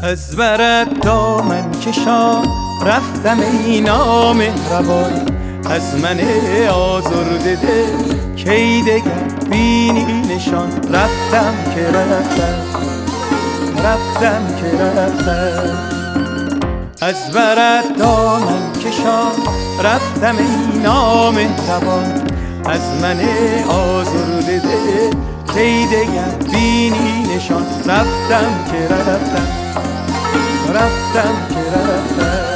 از برت دامن کشان رفتم ای نامهربان، از من آزرده دل کی دگر بینی نشان. رفتم که رفتم، رفتم که رفتم، از برت دامن کشان رفتم ای نامهربان، از من آزرده دل کی دگر بینی نشان. رفتم که رفتم، رفتم که رفتم.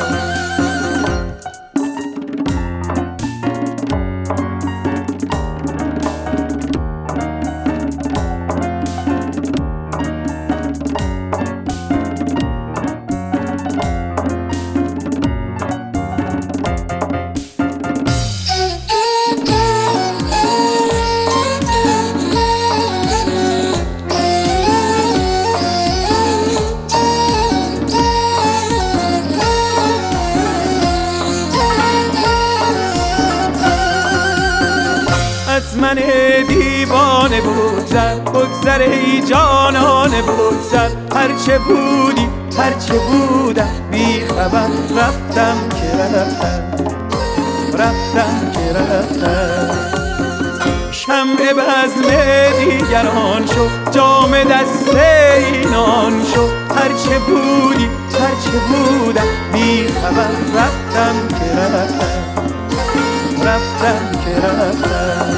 از من دیوانه بگذر ای جانانه بگذر، هرچه بودی هرچه بودم بی خبر. رفتم که رفتم، رفتم که رفتم. شمع بزم دیگران شو، جام دست اینان شو، هرچه بودی هرچه بودم بی خبر. رفتم که رفتم، رفتم که رفتم.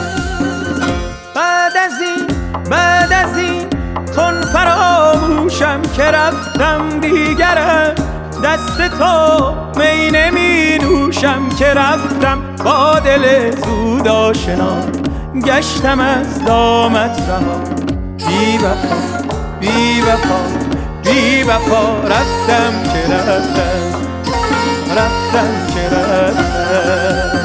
بعد از این کن فراموشم که رفتم دیگر از دست تو می نمی نوشم که رفتم با دل زود آشنا، گشتم از دامت رها. بی وفا بی وفا بی وفا، رفتم که رفتم، رفتم که رفتم.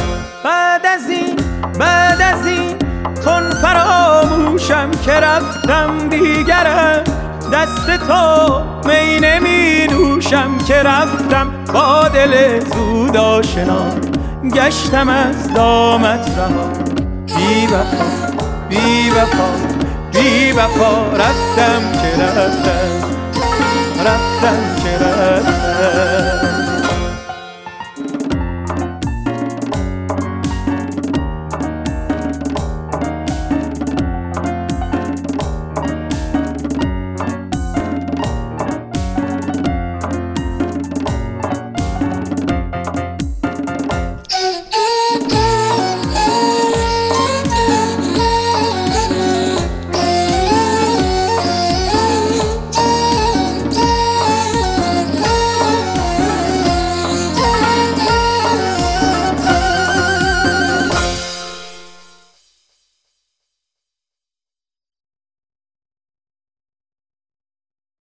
بعد از این کن فراموشم که رفتم دیگر از دست تو می نمی نوشم که رفتم با دل زود آشنا، گشتم از دامت رها. بی وفا بی وفا بی وفا، رفتم که رفتم، رفتم که رفتم.